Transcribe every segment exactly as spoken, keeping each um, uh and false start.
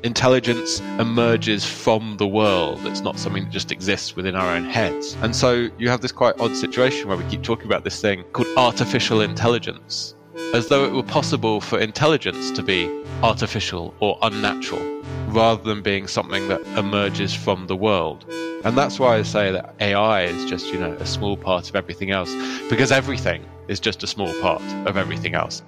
Intelligence emerges from the world. It's not something that just exists within our own heads. And so you have this quite odd situation where we keep talking about this thing called artificial intelligence, as though it were possible for intelligence to be artificial or unnatural, rather than being something that emerges from the world. And that's why I say that A I is just, you know, a small part of everything else, because everything is just a small part of everything else.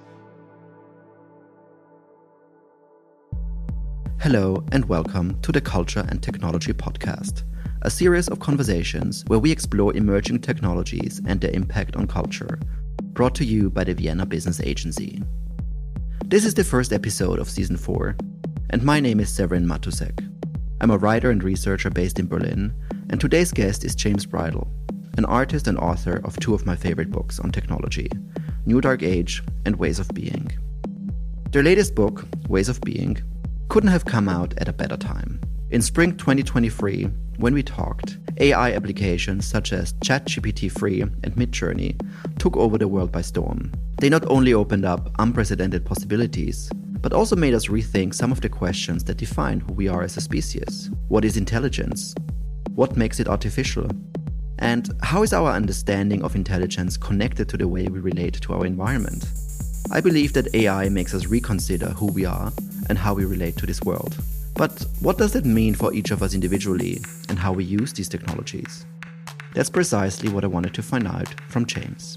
Hello and welcome to the Culture and Technology Podcast, a series of conversations where we explore emerging technologies and their impact on culture, brought to you by the Vienna Business Agency. This is the first episode of Season four, and my name is Severin Matusek. I'm a writer and researcher based in Berlin, and today's guest is James Bridle, an artist and author of two of my favorite books on technology, New Dark Age and Ways of Being. Their latest book, Ways of Being, couldn't have come out at a better time. In spring twenty twenty-three, when we talked, A I applications such as ChatGPT three and Midjourney took over the world by storm. They not only opened up unprecedented possibilities, but also made us rethink some of the questions that define who we are as a species. What is intelligence? What makes it artificial? And how is our understanding of intelligence connected to the way we relate to our environment? I believe that A I makes us reconsider who we are and how we relate to this world. But what does it mean for each of us individually and how we use these technologies? That's precisely what I wanted to find out from James.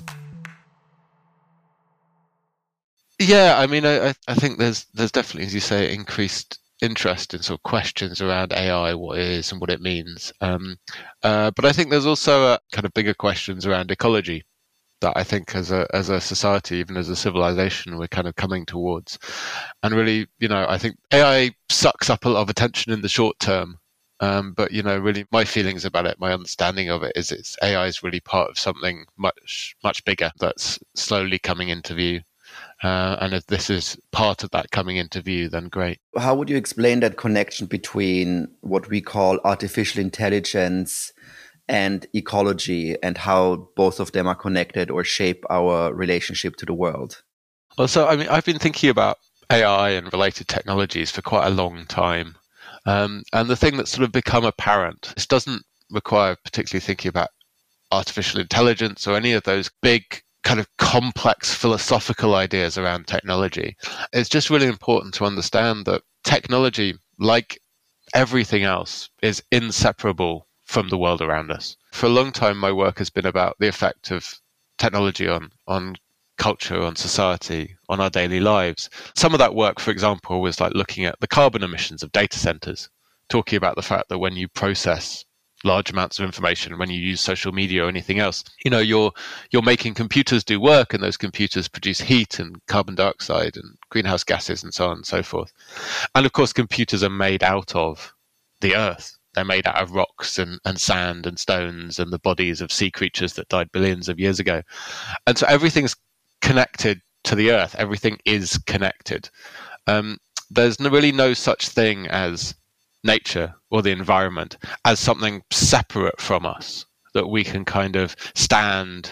Yeah, I mean, I, I think there's there's definitely, as you say, increased interest in sort of questions around A I, what it is and what it means. Um, uh, but I think there's also a kind of bigger questions around ecology that I think as a as a society, even as a civilization, we're kind of coming towards. And really, you know, I think A I sucks up a lot of attention in the short term. Um, but, you know, really my feelings about it, my understanding of it is it's A I is really part of something much, much bigger that's slowly coming into view. Uh, and if this is part of that coming into view, then great. How would you explain that connection between what we call artificial intelligence and ecology, and how both of them are connected or shape our relationship to the world? Well, so I mean, I've been thinking about A I and related technologies for quite a long time. Um, and the thing that's sort of become apparent, this doesn't require particularly thinking about artificial intelligence or any of those big kind of complex philosophical ideas around technology. It's just really important to understand that technology, like everything else, is inseparable from the world around us. For a long time, my work has been about the effect of technology on, on culture, on society, on our daily lives. Some of that work, for example, was like looking at the carbon emissions of data centers, talking about the fact that when you process large amounts of information, when you use social media or anything else, you know, you're you're making computers do work, and those computers produce heat and carbon dioxide and greenhouse gases and so on and so forth. And of course, computers are made out of the earth. They're made out of rocks and, and sand and stones and the bodies of sea creatures that died billions of years ago. And so everything's connected to the earth. Everything is connected. Um, there's no, really no such thing as nature or the environment as something separate from us that we can kind of stand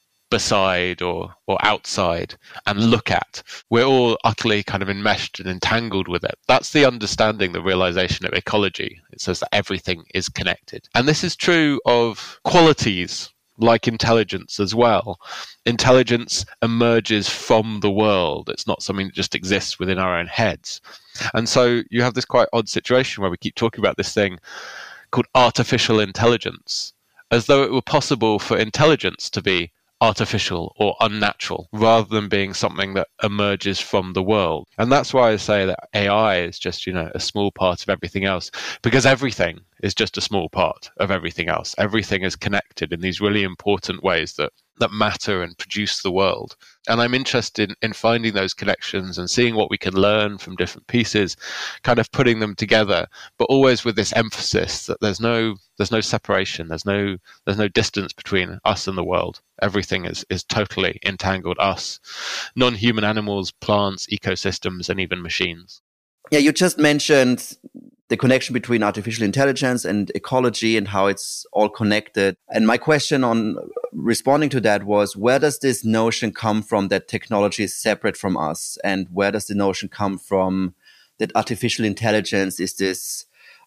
beside or or outside and look at. We're all utterly kind of enmeshed and entangled with it. That's the understanding, the realization of ecology. It says that everything is connected. And this is true of qualities like intelligence as well. Intelligence emerges from the world. It's not something that just exists within our own heads. And so you have this quite odd situation where we keep talking about this thing called artificial intelligence, as though it were possible for intelligence to be artificial or unnatural, rather than being something that emerges from the world. And that's why I say that A I is just, you know, a small part of everything else, because everything is just a small part of everything else. Everything is connected in these really important ways that that matter and produce the world. And I'm interested in, in finding those connections and seeing what we can learn from different pieces, kind of putting them together, but always with this emphasis that there's no there's no separation, there's no there's no distance between us and the world. Everything is is totally entangled, us, non-human animals, plants, ecosystems, and even machines. Yeah, you just mentioned the connection between artificial intelligence and ecology and how it's all connected. And my question on responding to that was, where does this notion come from that technology is separate from us? And where does the notion come from that artificial intelligence is this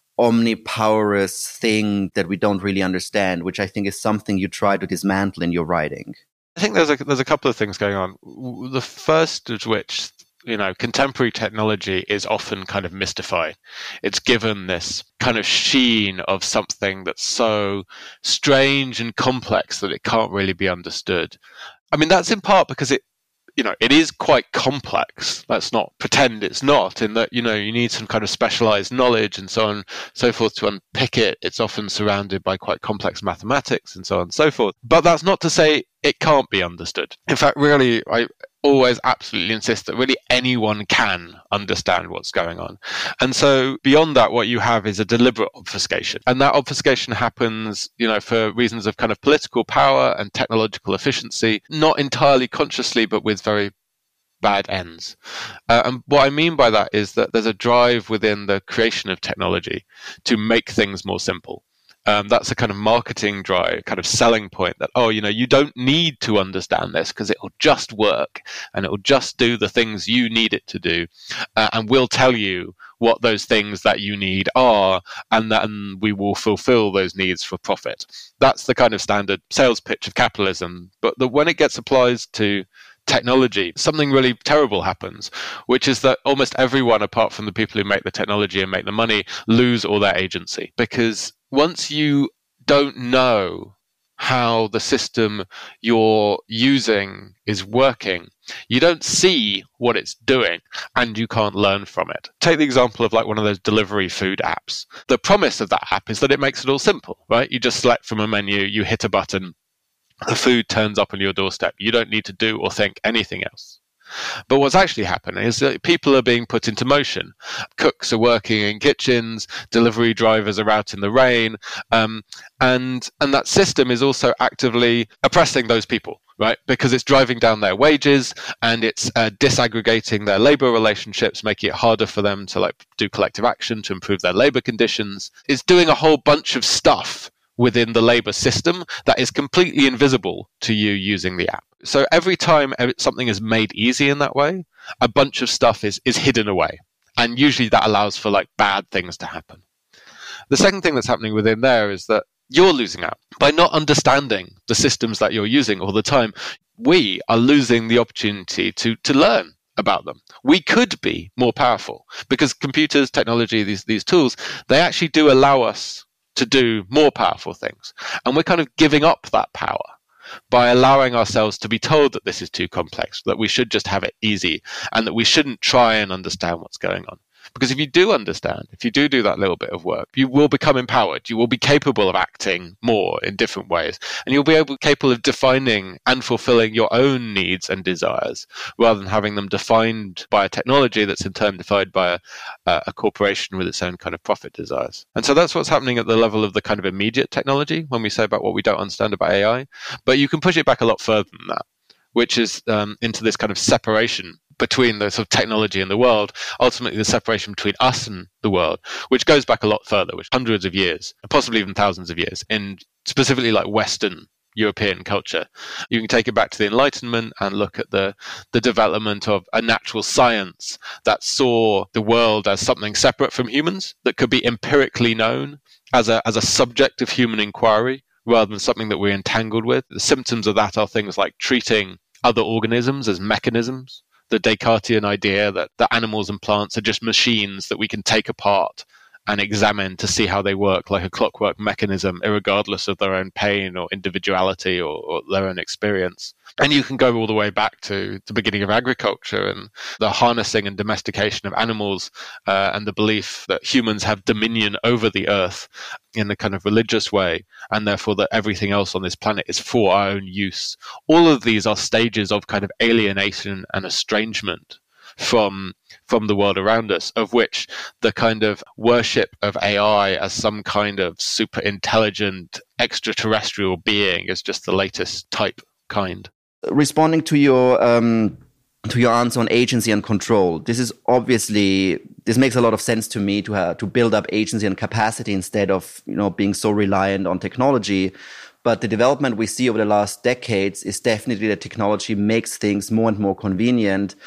omnipowerous thing that we don't really understand, which I think is something you try to dismantle in your writing. I think there's a there's a couple of things going on. The first of which, you know, contemporary technology is often kind of mystified. It's given this kind of sheen of something that's so strange and complex that it can't really be understood. I mean, that's in part because it, you know, it is quite complex. Let's not pretend it's not, in that, you know, you need some kind of specialized knowledge and so on, so forth to unpick it. It's often surrounded by quite complex mathematics and so on and so forth. But that's not to say it can't be understood. In fact, really, I always absolutely insist that really anyone can understand what's going on. And so beyond that, what you have is a deliberate obfuscation. And that obfuscation happens, you know, for reasons of kind of political power and technological efficiency, not entirely consciously, but with very bad ends. Uh, and what I mean by that is that there's a drive within the creation of technology to make things more simple. Um, that's a kind of marketing drive, kind of selling point that, oh, you know, you don't need to understand this because it'll just work and it'll just do the things you need it to do. Uh, and we'll tell you what those things that you need are, and then we will fulfill those needs for profit. That's the kind of standard sales pitch of capitalism. But the, when it gets applied to technology, something really terrible happens, which is that almost everyone, apart from the people who make the technology and make the money, lose all their agency. Because once you don't know how the system you're using is working, you don't see what it's doing and you can't learn from it. Take the example of like one of those delivery food apps. The promise of that app is that it makes it all simple, right? You just select from a menu, you hit a button, the food turns up on your doorstep. You don't need to do or think anything else. But what's actually happening is that people are being put into motion. Cooks are working in kitchens, delivery drivers are out in the rain, um, and and that system is also actively oppressing those people, right? Because it's driving down their wages and it's uh, disaggregating their labor relationships, making it harder for them to like do collective action to improve their labor conditions. It's doing a whole bunch of stuff within the labor system that is completely invisible to you using the app. So every time something is made easy in that way, a bunch of stuff is, is hidden away. And usually that allows for like bad things to happen. The second thing that's happening within there is that you're losing out. By not understanding the systems that you're using all the time, we are losing the opportunity to, to learn about them. We could be more powerful because computers, technology, these, these tools, they actually do allow us to do more powerful things. And we're kind of giving up that power by allowing ourselves to be told that this is too complex, that we should just have it easy, and that we shouldn't try and understand what's going on. Because if you do understand, if you do do that little bit of work, you will become empowered. You will be capable of acting more in different ways. And you'll be able, capable of defining and fulfilling your own needs and desires rather than having them defined by a technology that's in turn defined by a, a corporation with its own kind of profit desires. And so that's what's happening at the level of the kind of immediate technology when we say about what we don't understand about A I. But you can push it back a lot further than that, which is um, into this kind of separation between the sort of technology and the world, ultimately the separation between us and the world, which goes back a lot further, which hundreds of years, possibly even thousands of years, in specifically like Western European culture. You can take it back to the Enlightenment and look at the, the development of a natural science that saw the world as something separate from humans, that could be empirically known as a as a subject of human inquiry, rather than something that we're entangled with. The symptoms of that are things like treating other organisms as mechanisms, the Descartesian idea that the animals and plants are just machines that we can take apart and examine to see how they work like a clockwork mechanism, irregardless of their own pain or individuality or, or their own experience. And you can go all the way back to the beginning of agriculture and the harnessing and domestication of animals uh, and the belief that humans have dominion over the earth in a kind of religious way, and therefore that everything else on this planet is for our own use. All of these are stages of kind of alienation and estrangement from from the world around us, of which the kind of worship of A I as some kind of super intelligent extraterrestrial being is just the latest type kind. Responding to your um, to your answer on agency and control, this is obviously this makes a lot of sense to me to have, to build up agency and capacity instead of you know being so reliant on technology. But the development we see over the last decades is definitely that technology makes things more and more convenient.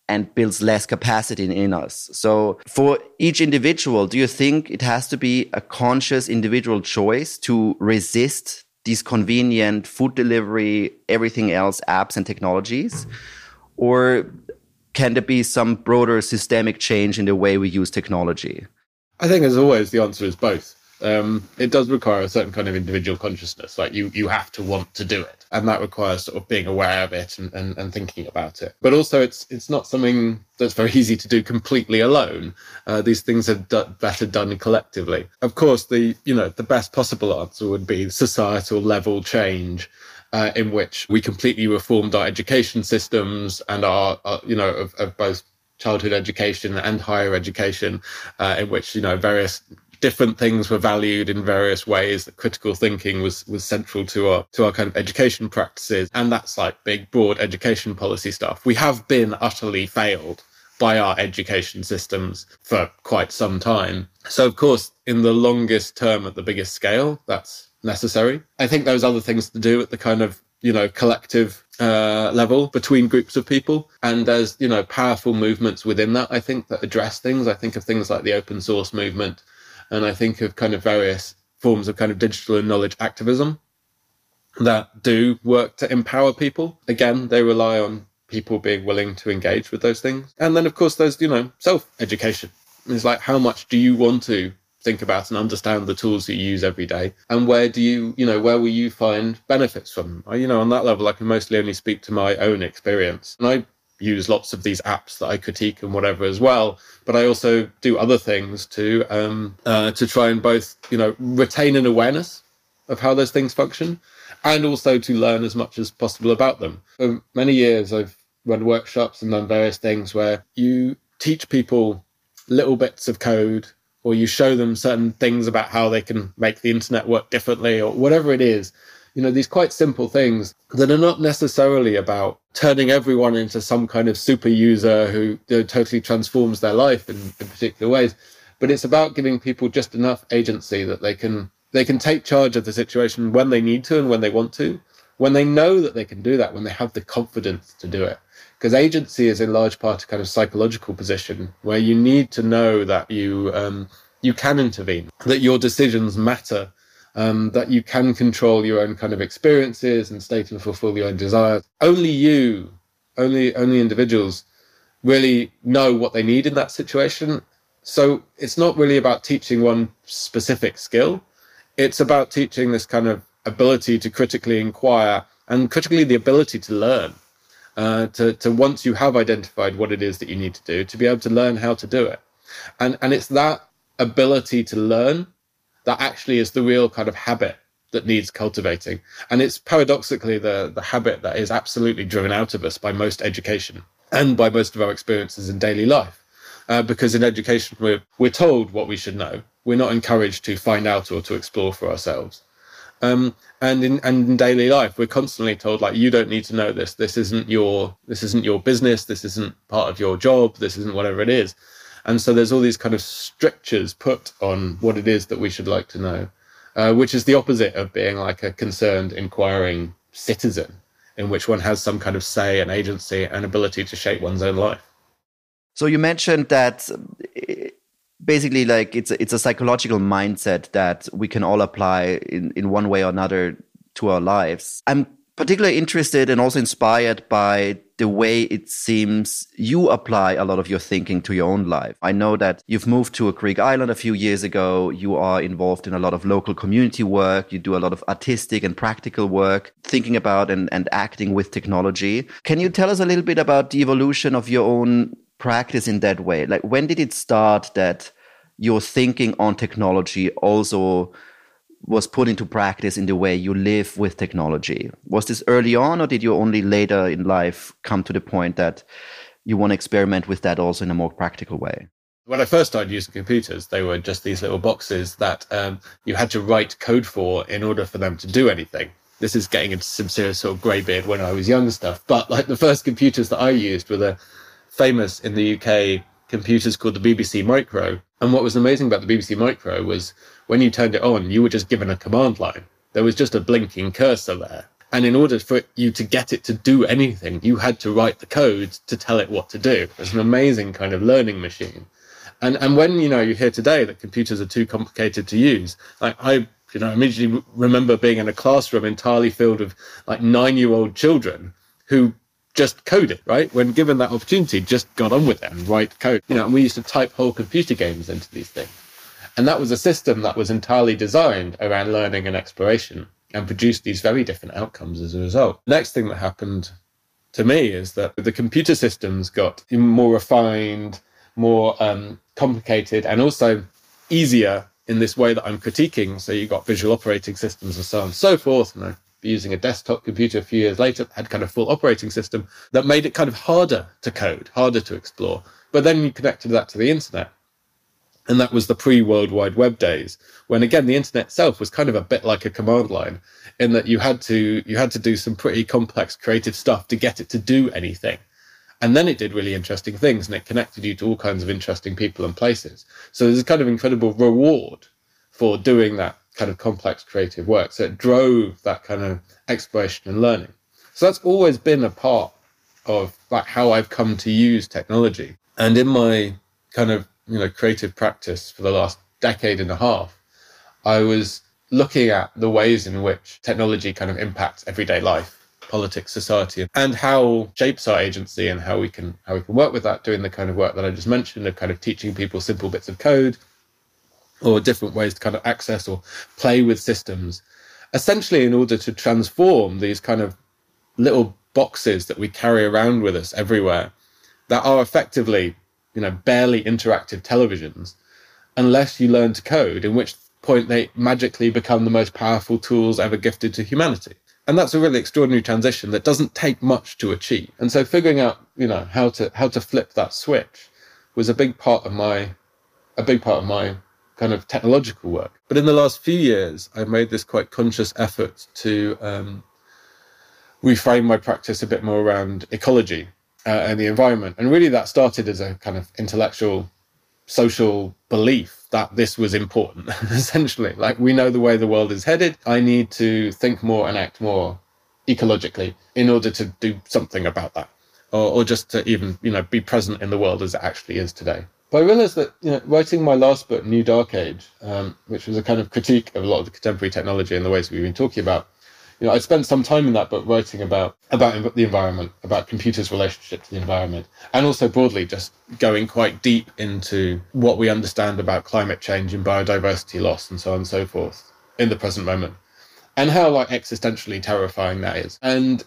and builds less capacity in, in us. So for each individual, do you think it has to be a conscious individual choice to resist these convenient food delivery, everything else, apps and technologies? Or can there be some broader systemic change in the way we use technology? I think, as always, the answer is both. Um, it does require a certain kind of individual consciousness. Like you, you have to want to do it. And that requires sort of being aware of it and, and, and thinking about it. But also it's it's not something that's very easy to do completely alone. Uh, these things are do- better done collectively. Of course, the you know the best possible answer would be societal level change, uh, in which we completely reformed our education systems and our, our you know, of, of both childhood education and higher education, uh, in which, you know, various different things were valued in various ways, that critical thinking was was central to our to our kind of education practices. And that's like big, broad education policy stuff. We have been utterly failed by our education systems for quite some time. So, of course, in the longest term, at the biggest scale, that's necessary. I think there's other things to do at the kind of, you know, collective uh, level between groups of people. And there's, you know, powerful movements within that, I think, that address things. I think of things like the open source movement. And I think of kind of various forms of kind of digital and knowledge activism that do work to empower people. Again, they rely on people being willing to engage with those things. And then, of course, there's, you know, self-education. It's like, how much do you want to think about and understand the tools you use every day? And where do you, you know, where will you find benefits from? You know, on that level, I can mostly only speak to my own experience. And I use lots of these apps that I critique and whatever as well. But I also do other things to um, uh, to try and both, you know, retain an awareness of how those things function and also to learn as much as possible about them. For many years, I've run workshops and done various things where you teach people little bits of code, or you show them certain things about how they can make the internet work differently, or whatever it is. You know, these quite simple things that are not necessarily about turning everyone into some kind of super user who, you know, totally transforms their life in, in particular ways. But it's about giving people just enough agency that they can they can take charge of the situation when they need to and when they want to, when they know that they can do that, when they have the confidence to do it. Because agency is in large part a kind of psychological position where you need to know that you um, you can intervene, that your decisions matter, Um, that you can control your own kind of experiences and state and fulfill your own desires. Only you, only only individuals really know what they need in that situation. So it's not really about teaching one specific skill. It's about teaching this kind of ability to critically inquire and critically the ability to learn, uh, to, to once you have identified what it is that you need to do, to be able to learn how to do it. And, and it's that ability to learn that actually is the real kind of habit that needs cultivating. And it's paradoxically the, the habit that is absolutely driven out of us by most education and by most of our experiences in daily life. Uh, because in education, we're, we're told what we should know. We're not encouraged to find out or to explore for ourselves. Um, and in and in daily life, we're constantly told, like, you don't need to know this. This isn't your this isn't your business. This isn't part of your job. This isn't whatever it is. And so there's all these kind of strictures put on what it is that we should like to know, uh, which is the opposite of being like a concerned, inquiring citizen, in which one has some kind of say and agency and ability to shape one's own life. So you mentioned that basically like it's a, it's a psychological mindset that we can all apply in, in one way or another to our lives. I'm particularly interested and also inspired by the way it seems you apply a lot of your thinking to your own life. I know that you've moved to a Greek island a few years ago. You are involved in a lot of local community work. You do a lot of artistic and practical work, thinking about and, and acting with technology. Can you tell us a little bit about the evolution of your own practice in that way? Like, when did it start that your thinking on technology also was put into practice in the way you live with technology? Was this early on, or did you only later in life come to the point that you want to experiment with that also in a more practical way? When I first started using computers, they were just these little boxes that um, you had to write code for in order for them to do anything. This is getting into some serious sort of greybeard when I was young stuff. But like the first computers that I used were the famous in the U K computers called the B B C Micro. And what was amazing about the B B C Micro was when you turned it on, you were just given a command line. There was just a blinking cursor there. And in order for you to get it to do anything, you had to write the code to tell it what to do. It's an amazing kind of learning machine. And and when, you know, you hear today that computers are too complicated to use, like I, you know, immediately remember being in a classroom entirely filled with like nine-year-old children who just code it, right? When given that opportunity, just got on with it and write code. You know, and we used to type whole computer games into these things. And that was a system that was entirely designed around learning and exploration, and produced these very different outcomes as a result. The next thing that happened to me is that the computer systems got more refined, more um, complicated, and also easier in this way that I'm critiquing. So you got visual operating systems and so on and so forth. And I'd be using a desktop computer a few years later, had kind of full operating system that made it kind of harder to code, harder to explore. But then you connected that to the internet. And that was the pre-World Wide Web days, when again the internet itself was kind of a bit like a command line, in that you had to you had to do some pretty complex creative stuff to get it to do anything. And then it did really interesting things, and it connected you to all kinds of interesting people and places. So there's a kind of incredible reward for doing that kind of complex creative work. So it drove that kind of exploration and learning. So that's always been a part of like how I've come to use technology. And in my kind of you know, creative practice for the last decade and a half, I was looking at the ways in which technology kind of impacts everyday life, politics, society, and how it shapes our agency and how we can how we can work with that, doing the kind of work that I just mentioned of kind of teaching people simple bits of code or different ways to kind of access or play with systems, essentially in order to transform these kind of little boxes that we carry around with us everywhere that are effectively you know, barely interactive televisions, unless you learn to code, in which point they magically become the most powerful tools ever gifted to humanity. And that's a really extraordinary transition that doesn't take much to achieve. And so figuring out, you know, how to how to flip that switch was a big part of my a big part of my kind of technological work. But in the last few years, I've made this quite conscious effort to um, reframe my practice a bit more around ecology Uh, and the environment. And really that started as a kind of intellectual, social belief that this was important, essentially. Like, we know the way the world is headed. I need to think more and act more ecologically in order to do something about that, or, or just to even, you know, be present in the world as it actually is today. But I realized that, you know, writing my last book, New Dark Age, um, which was a kind of critique of a lot of the contemporary technology and the ways we've been talking about, you know, I spent some time in that book writing about about the environment, about computers' relationship to the environment, and also broadly just going quite deep into what we understand about climate change and biodiversity loss and so on and so forth in the present moment, and how like existentially terrifying that is. And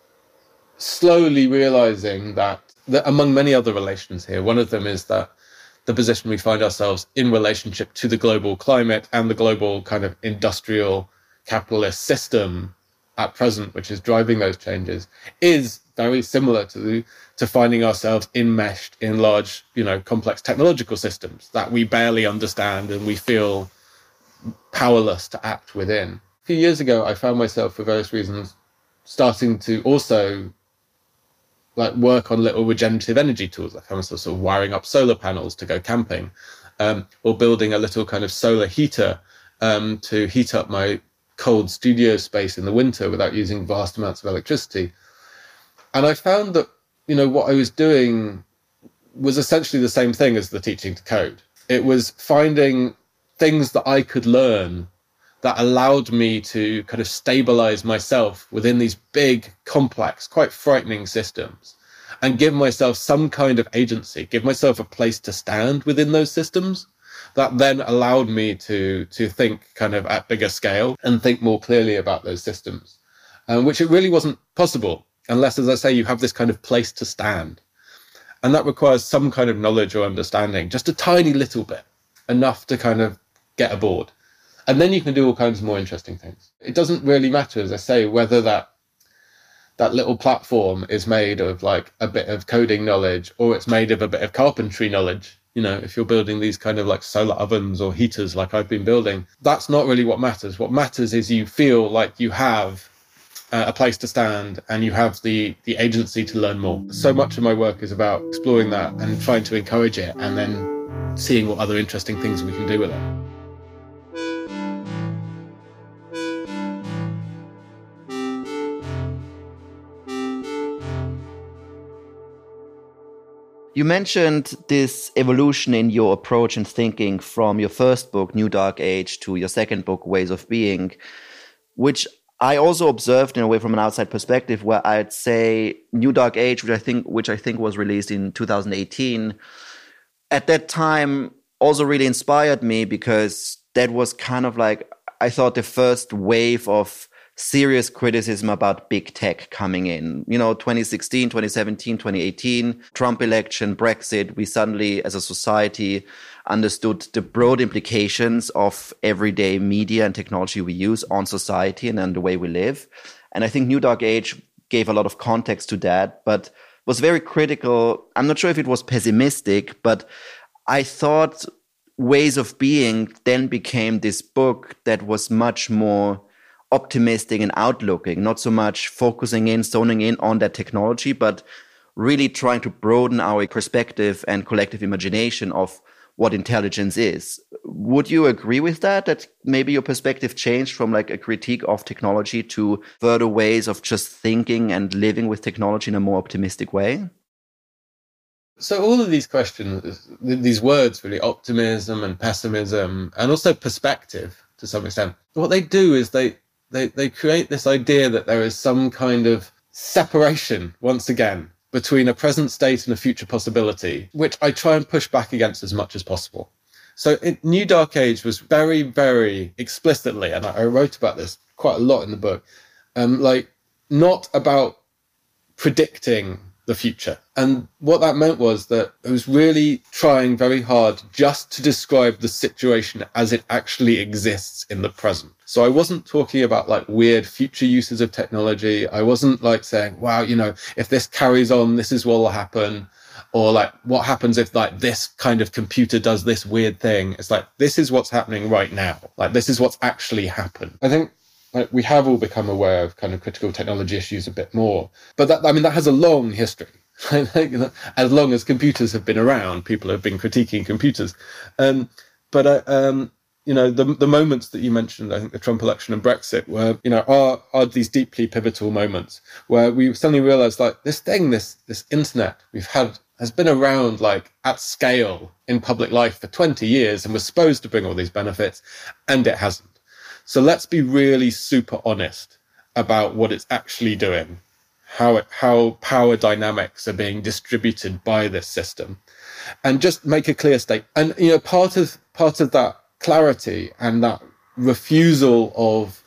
slowly realizing that, that among many other relations here, one of them is that the position we find ourselves in relationship to the global climate and the global kind of industrial capitalist system at present, which is driving those changes, is very similar to the, to finding ourselves enmeshed in large, you know, complex technological systems that we barely understand and we feel powerless to act within. A few years ago, I found myself, for various reasons, starting to also like work on little regenerative energy tools. I found myself sort of wiring up solar panels to go camping, um, or building a little kind of solar heater um, to heat up my cold studio space in the winter without using vast amounts of electricity. And I found that, you know, what I was doing was essentially the same thing as the teaching to code. It was finding things that I could learn that allowed me to kind of stabilize myself within these big, complex, quite frightening systems, and give myself some kind of agency, give myself a place to stand within those systems. That then allowed me to to think kind of at bigger scale and think more clearly about those systems, um, which it really wasn't possible unless, as I say, you have this kind of place to stand. And that requires some kind of knowledge or understanding, just a tiny little bit, enough to kind of get aboard. And then you can do all kinds of more interesting things. It doesn't really matter, as I say, whether that that little platform is made of like a bit of coding knowledge or it's made of a bit of carpentry knowledge. You know, if you're building these kind of like solar ovens or heaters like I've been building, that's not really what matters. What matters is you feel like you have uh, a place to stand and you have the, the agency to learn more. So much of my work is about exploring that and trying to encourage it and then seeing what other interesting things we can do with it. You mentioned this evolution in your approach and thinking from your first book, New Dark Age, to your second book, Ways of Being, which I also observed in a way from an outside perspective, where I'd say New Dark Age, which I think, which I think was released in two thousand eighteen, at that time also really inspired me, because that was kind of like, I thought, the first wave of serious criticism about big tech coming in. You know, twenty sixteen, twenty seventeen, twenty eighteen, Trump election, Brexit, we suddenly as a society understood the broad implications of everyday media and technology we use on society and on the way we live. And I think New Dark Age gave a lot of context to that, but was very critical. I'm not sure if it was pessimistic, but I thought Ways of Being then became this book that was much more optimistic and outlooking, not so much focusing in, zoning in on that technology, but really trying to broaden our perspective and collective imagination of what intelligence is. Would you agree with that, that maybe your perspective changed from like a critique of technology to further ways of just thinking and living with technology in a more optimistic way? So all of these questions, these words really, optimism and pessimism, and also perspective to some extent, what they do is they They they create this idea that there is some kind of separation, once again, between a present state and a future possibility, which I try and push back against as much as possible. So in New Dark Age was very, very explicitly, and I wrote about this quite a lot in the book, um, like not about predicting the future. And what that meant was that it was really trying very hard just to describe the situation as it actually exists in the present. So I wasn't talking about like weird future uses of technology. I wasn't like saying, wow, you know, if this carries on, this is what will happen. Or like, what happens if like this kind of computer does this weird thing? It's like, this is what's happening right now. Like, this is what's actually happened. I think like we have all become aware of kind of critical technology issues a bit more. But that, I mean, that has a long history. As long as computers have been around, people have been critiquing computers. Um, but, uh, um, you know, the the moments that you mentioned, I think the Trump election and Brexit were, you know, are, are these deeply pivotal moments where we suddenly realized like this thing, this, this internet we've had has been around like at scale in public life for twenty years and was supposed to bring all these benefits, and it hasn't. So let's be really super honest about what it's actually doing, how it, how power dynamics are being distributed by this system, and just make a clear state. And, you know, part of, part of that clarity and that refusal of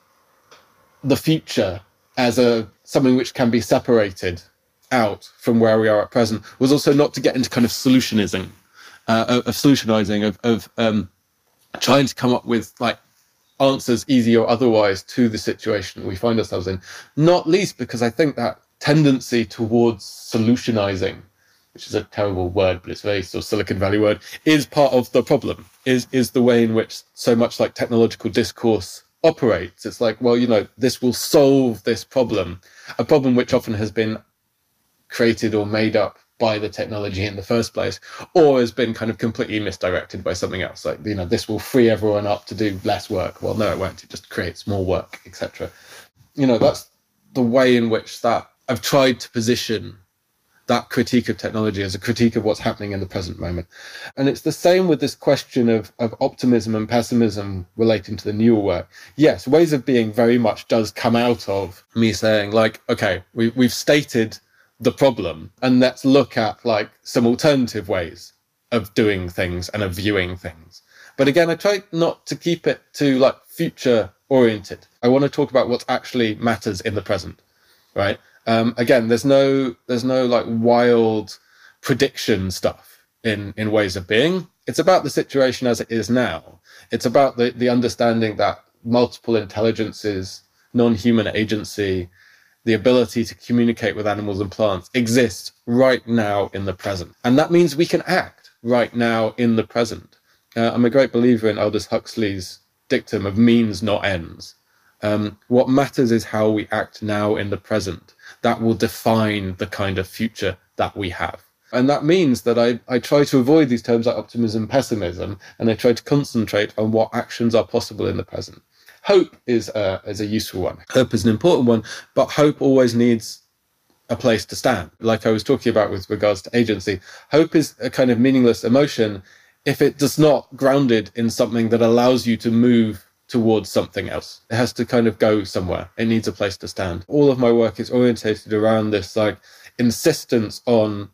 the future as a something which can be separated out from where we are at present was also not to get into kind of solutionism, uh, of solutionizing, of, of um, trying to come up with like answers, easy or otherwise, to the situation we find ourselves in. Not least because I think that tendency towards solutionizing, which is a terrible word, but it's a very sort of Silicon Valley word, is part of the problem, is is the way in which so much like technological discourse operates. It's like, well, you know, this will solve this problem, a problem which often has been created or made up by the technology in the first place, or has been kind of completely misdirected by something else. Like, you know, this will free everyone up to do less work. Well, no, it won't. It just creates more work, et cetera. You know, that's the way in which that I've tried to position that critique of technology as a critique of what's happening in the present moment. And it's the same with this question of, of optimism and pessimism relating to the newer work. Yes, Ways of Being very much does come out of me saying, like, okay, we, we've stated the problem, and let's look at like some alternative ways of doing things and of viewing things. But again, I try not to keep it to like future oriented. I want to talk about what actually matters in the present, right? Um, again, there's no there's no like wild prediction stuff in, in Ways of Being. It's about the situation as it is now. It's about the, the understanding that multiple intelligences, non-human agency, the ability to communicate with animals and plants exists right now in the present. And that means we can act right now in the present. Uh, I'm a great believer in Aldous Huxley's dictum of means, not ends. Um, what matters is how we act now in the present. That will define the kind of future that we have. And that means that I, I try to avoid these terms like optimism, pessimism, and I try to concentrate on what actions are possible in the present. Hope is a, is a useful one. Hope is an important one, but hope always needs a place to stand. Like I was talking about with regards to agency, hope is a kind of meaningless emotion if it does not grounded in something that allows you to move towards something else. It has to kind of go somewhere. It needs a place to stand. All of my work is orientated around this like insistence on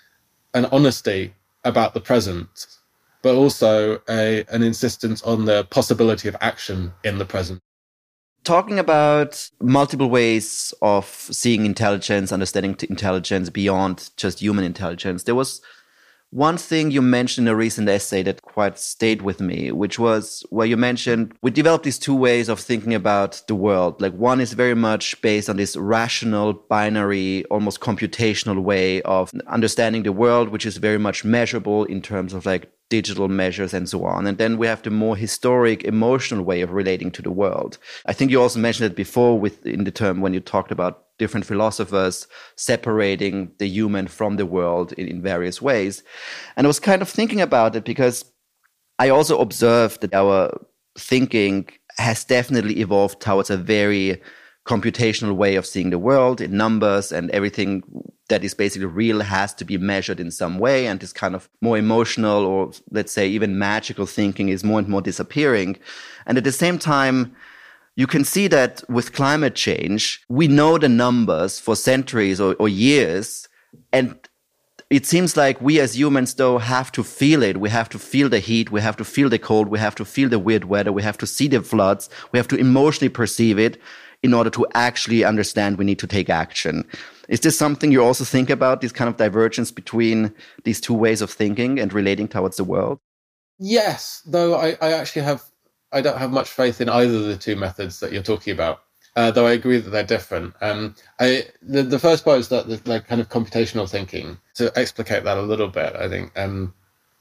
an honesty about the present, but also a, an insistence on the possibility of action in the present. Talking about multiple ways of seeing intelligence, understanding intelligence beyond just human intelligence, there was one thing you mentioned in a recent essay that quite stayed with me, which was where you mentioned we developed these two ways of thinking about the world. Like one is very much based on this rational, binary, almost computational way of understanding the world, which is very much measurable in terms of like digital measures and so on. And then we have the more historic, emotional way of relating to the world. I think you also mentioned it before with in the term when you talked about different philosophers separating the human from the world in, in various ways. And I was kind of thinking about it because I also observed that our thinking has definitely evolved towards a very computational way of seeing the world in numbers, and everything that is basically real has to be measured in some way. And this kind of more emotional or let's say even magical thinking is more and more disappearing. And at the same time, you can see that with climate change, we know the numbers for centuries or, or years. And it seems like we as humans, though, have to feel it. We have to feel the heat. We have to feel the cold. We have to feel the weird weather. We have to see the floods. We have to emotionally perceive it in order to actually understand we need to take action. Is this something you also think about, this kind of divergence between these two ways of thinking and relating towards the world? Yes, though I, I actually have I don't have much faith in either of the two methods that you're talking about, uh, though I agree that they're different. Um, I, the, the first part is that the like, kind of computational thinking. To explicate that a little bit, I think, um,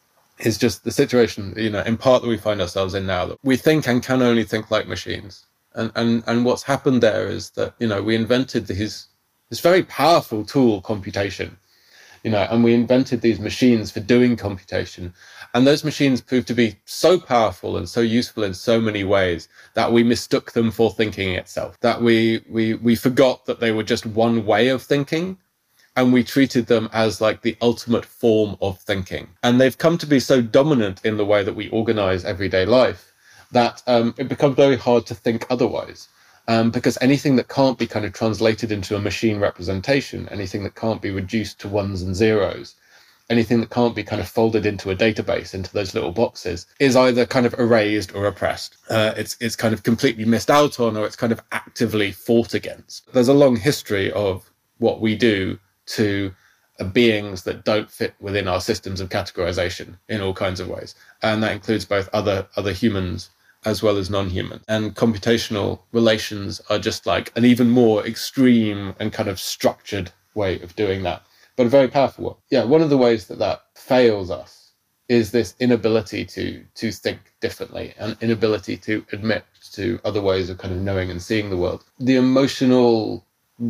is just the situation, you know, in part that we find ourselves in now, that we think and can only think like machines. And, and, and what's happened there is that, you know, we invented these, this very powerful tool, computation, you know, and we invented these machines for doing computation. And those machines proved to be so powerful and so useful in so many ways that we mistook them for thinking itself, that we, we, we forgot that they were just one way of thinking, and we treated them as like the ultimate form of thinking. And they've come to be so dominant in the way that we organize everyday life that um, it becomes very hard to think otherwise. Um, because anything that can't be kind of translated into a machine representation, anything that can't be reduced to ones and zeros, anything that can't be kind of folded into a database, into those little boxes, is either kind of erased or oppressed. Uh, it's it's kind of completely missed out on, or it's kind of actively fought against. There's a long history of what we do to uh, beings that don't fit within our systems of categorization in all kinds of ways. And that includes both other other humans as well as non-human. And computational relations are just like an even more extreme and kind of structured way of doing that, but a very powerful one. Yeah, one of the ways that that fails us is this inability to to think differently, and inability to admit to other ways of kind of knowing and seeing the world. The emotional,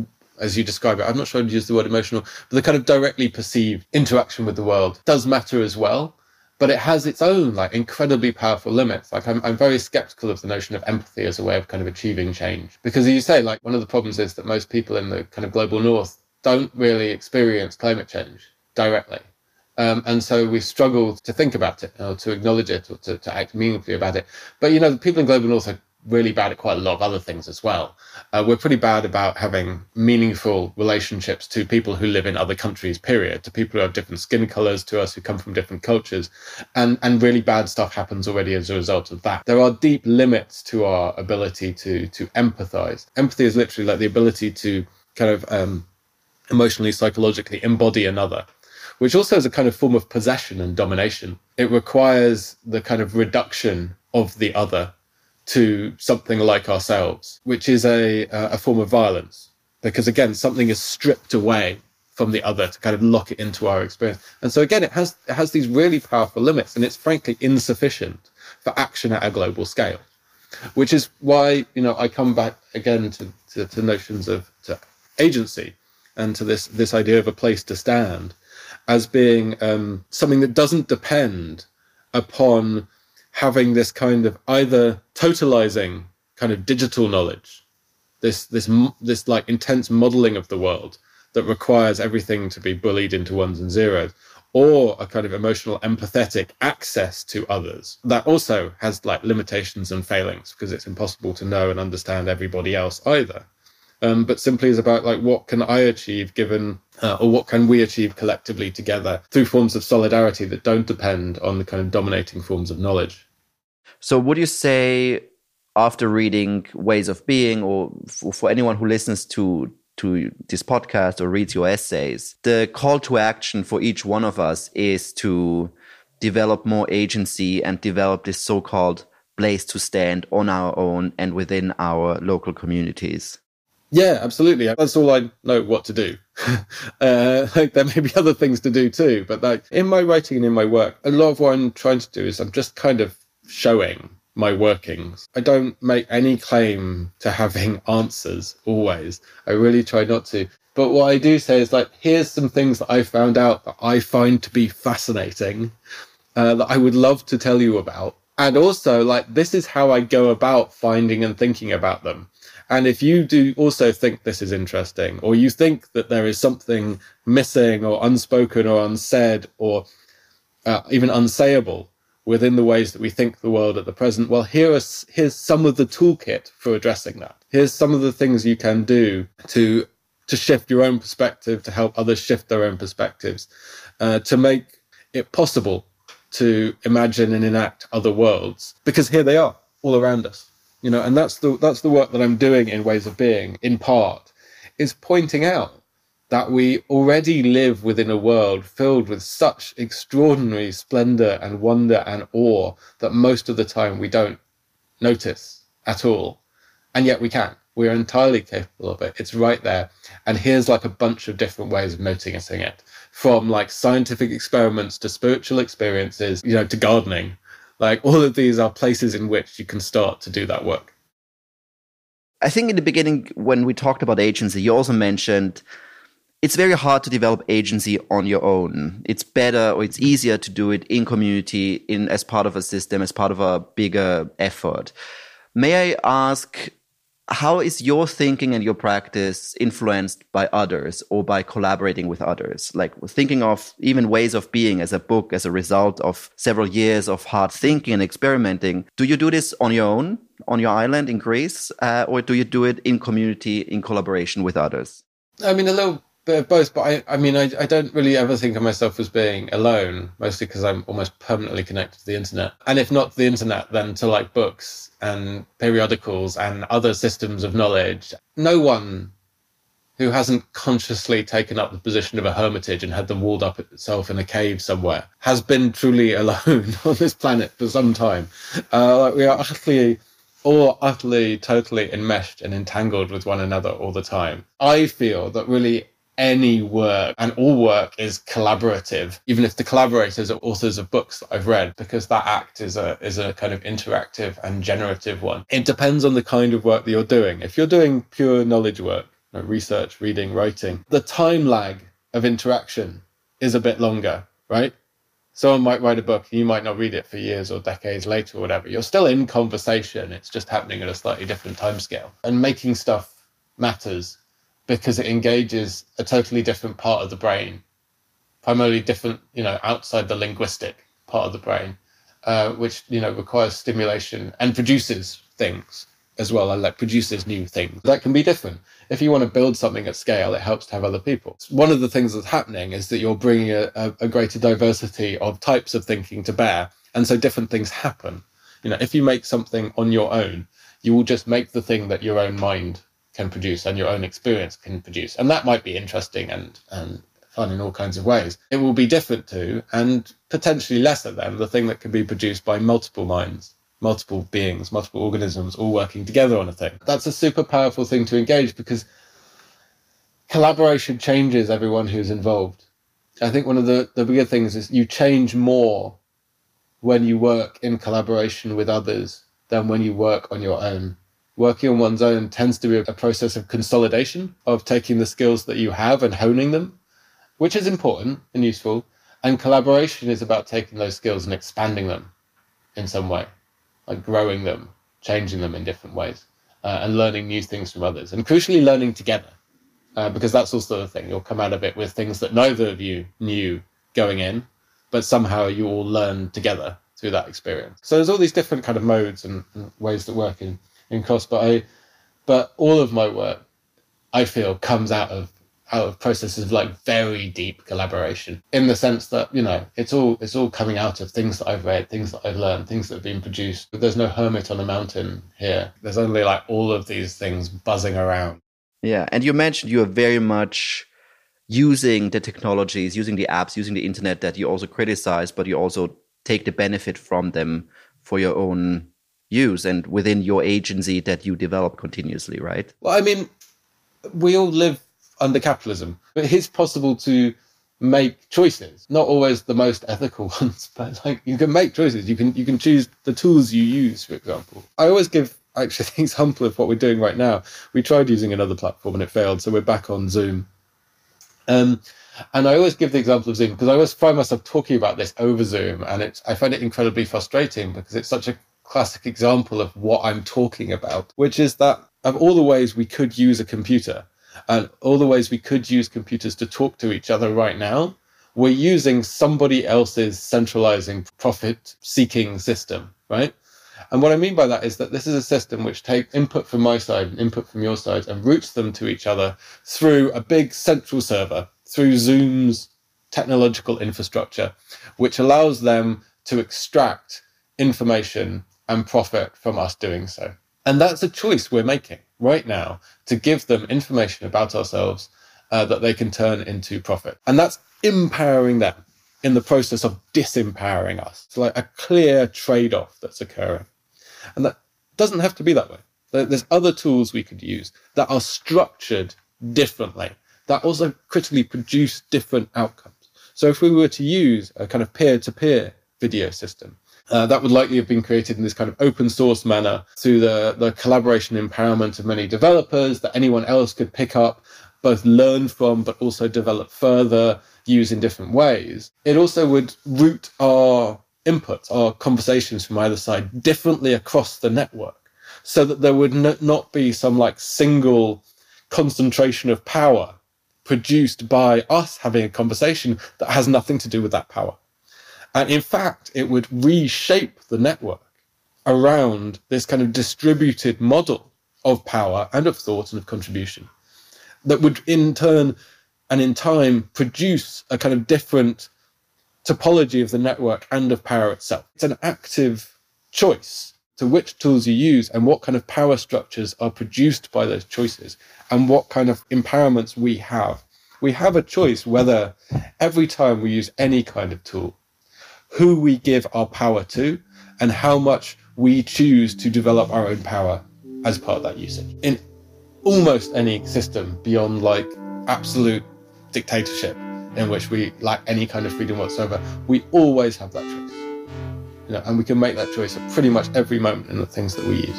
as you describe it, I'm not sure I'd use the word emotional, but the kind of directly perceived interaction with the world does matter as well. But it has its own like incredibly powerful limits. Like I'm, I'm very skeptical of the notion of empathy as a way of kind of achieving change. Because as you say, like one of the problems is that most people in the kind of global north don't really experience climate change directly. Um, and so we struggle to think about it, or to acknowledge it, or to, to act meaningfully about it. But, you know, the people in global north are really bad at quite a lot of other things as well. Uh, we're pretty bad about having meaningful relationships to people who live in other countries, period, to people who have different skin colors to us, who come from different cultures. And, and really bad stuff happens already as a result of that. There are deep limits to our ability to, to empathize. Empathy is literally like the ability to kind of um, emotionally, psychologically embody another, which also is a kind of form of possession and domination. It requires the kind of reduction of the other to something like ourselves, which is a a form of violence, because again, something is stripped away from the other to kind of lock it into our experience. And so again, it has it has these really powerful limits, and it's frankly insufficient for action at a global scale, which is why, you know, I come back again to, to, to notions of to agency and to this this idea of a place to stand as being um, something that doesn't depend upon having this kind of either totalizing kind of digital knowledge, this this this like intense modeling of the world that requires everything to be bullied into ones and zeros, or a kind of emotional, empathetic access to others that also has like limitations and failings because it's impossible to know and understand everybody else either. Um, but simply is about like, what can I achieve given, uh, or what can we achieve collectively together through forms of solidarity that don't depend on the kind of dominating forms of knowledge. So would you say, after reading Ways of Being, or for, for anyone who listens to to this podcast or reads your essays, the call to action for each one of us is to develop more agency and develop this so-called place to stand on our own and within our local communities? Yeah, absolutely. That's all I know what to do. uh, like there may be other things to do too, but like in my writing and in my work, a lot of what I'm trying to do is I'm just kind of showing my workings. I don't make any claim to having answers always. I really try not to. But what I do say is like, here's some things that I found out that I find to be fascinating, uh, that I would love to tell you about. And also like, this is how I go about finding and thinking about them. And if you do also think this is interesting, or you think that there is something missing or unspoken or unsaid or uh, even unsayable within the ways that we think the world at the present, well, here are, here's some of the toolkit for addressing that. Here's some of the things you can do to to shift your own perspective, to help others shift their own perspectives, uh, to make it possible to imagine and enact other worlds, because here they are all around us. You know, and that's the that's the work that I'm doing in Ways of Being, in part, is pointing out that we already live within a world filled with such extraordinary splendor and wonder and awe that most of the time we don't notice at all. And yet we can. We're entirely capable of it. It's right there. And here's like a bunch of different ways of noticing it, from like scientific experiments to spiritual experiences, you know, to gardening. Like all of these are places in which you can start to do that work. I think in the beginning, when we talked about agency, you also mentioned it's very hard to develop agency on your own. It's better, or it's easier to do it in community, in as part of a system, as part of a bigger effort. May I ask, how is your thinking and your practice influenced by others or by collaborating with others? Like thinking of even Ways of Being as a book, as a result of several years of hard thinking and experimenting. Do you do this on your own, on your island in Greece, uh, or do you do it in community, in collaboration with others? I mean, a little bit of both, but I, I mean, I, I don't really ever think of myself as being alone, mostly because I'm almost permanently connected to the internet. And if not to the internet, then to like books and periodicals and other systems of knowledge. No one who hasn't consciously taken up the position of a hermitage and had them walled up itself in a cave somewhere has been truly alone on this planet for some time. Uh, like we are utterly, all utterly, totally enmeshed and entangled with one another all the time. I feel that really any work, and all work, is collaborative, even if the collaborators are authors of books that I've read, because that act is a is a kind of interactive and generative one. It depends on the kind of work that you're doing. If you're doing pure knowledge work, you know, research, reading, writing, the time lag of interaction is a bit longer, right? Someone might write a book and you might not read it for years or decades later or whatever. You're still in conversation. It's just happening at a slightly different timescale. And making stuff matters because it engages a totally different part of the brain, primarily different, you know, outside the linguistic part of the brain, uh, which, you know, requires stimulation and produces things as well, and like produces new things. That can be different. If you want to build something at scale, it helps to have other people. One of the things that's happening is that you're bringing a, a, a greater diversity of types of thinking to bear. And so different things happen. You know, if you make something on your own, you will just make the thing that your own mind can produce and your own experience can produce. And that might be interesting and, and fun in all kinds of ways. It will be different to, and potentially lesser than, the thing that can be produced by multiple minds, multiple beings, multiple organisms all working together on a thing. That's a super powerful thing to engage because collaboration changes everyone who's involved. I think one of the, the bigger things is you change more when you work in collaboration with others than when you work on your own. Working on one's own tends to be a process of consolidation, of taking the skills that you have and honing them, which is important and useful. And collaboration is about taking those skills and expanding them in some way, like growing them, changing them in different ways, uh, and learning new things from others. And crucially, learning together. uh, because that's also the thing. You'll come out of it with things that neither of you knew going in, but somehow you all learn together through that experience. So there's all these different kind of modes and, and ways that work in, in COS, but I, but all of my work, I feel, comes out of out of processes of like very deep collaboration, in the sense that, you know, it's all it's all coming out of things that I've read, things that I've learned, things that have been produced. But there's no hermit on a mountain here. There's only like all of these things buzzing around. Yeah, and you mentioned you are very much using the technologies, using the apps, using the internet that you also criticize, but you also take the benefit from them for your own use and within your agency that you develop continuously, right? Well, I mean, we all live under capitalism, but it's possible to make choices, not always the most ethical ones, but like you can make choices. You can you can choose the tools you use, for example. I always give actually the example of what we're doing right now. We tried using another platform and it failed, so we're back on Zoom. Um, and I always give the example of Zoom because I always find myself talking about this over Zoom, and it's I find it incredibly frustrating because it's such a classic example of what I'm talking about, which is that of all the ways we could use a computer and all the ways we could use computers to talk to each other right now, we're using somebody else's centralizing profit-seeking system, right? And what I mean by that is that this is a system which takes input from my side and input from your side and routes them to each other through a big central server, through Zoom's technological infrastructure, which allows them to extract information and profit from us doing so. And that's a choice we're making right now, to give them information about ourselves uh, that they can turn into profit. And that's empowering them in the process of disempowering us. It's like a clear trade-off that's occurring. And that doesn't have to be that way. There's other tools we could use that are structured differently, that also critically produce different outcomes. So if we were to use a kind of peer-to-peer video system, Uh, that would likely have been created in this kind of open source manner through the, the collaboration and empowerment of many developers that anyone else could pick up, both learn from, but also develop further, use in different ways. It also would route our inputs, our conversations from either side differently across the network, so that there would no, not be some like single concentration of power produced by us having a conversation that has nothing to do with that power. And in fact, it would reshape the network around this kind of distributed model of power and of thought and of contribution that would in turn and in time produce a kind of different topology of the network and of power itself. It's an active choice to which tools you use and what kind of power structures are produced by those choices and what kind of empowerments we have. We have a choice whether every time we use any kind of tool, who we give our power to, and how much we choose to develop our own power as part of that usage. In almost any system beyond like absolute dictatorship in which we lack any kind of freedom whatsoever, we always have that choice. You know, and we can make that choice at pretty much every moment in the things that we use.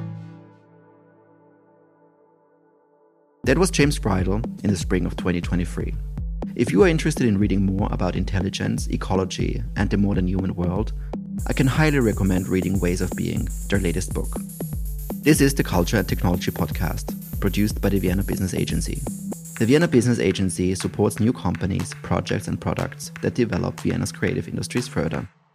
That was James Bridle in the spring of twenty twenty-three. If you are interested in reading more about intelligence, ecology, and the modern human world, I can highly recommend reading Ways of Being, their latest book. This is the Culture and Technology Podcast, produced by the Vienna Business Agency. The Vienna Business Agency supports new companies, projects, and products that develop Vienna's creative industries further.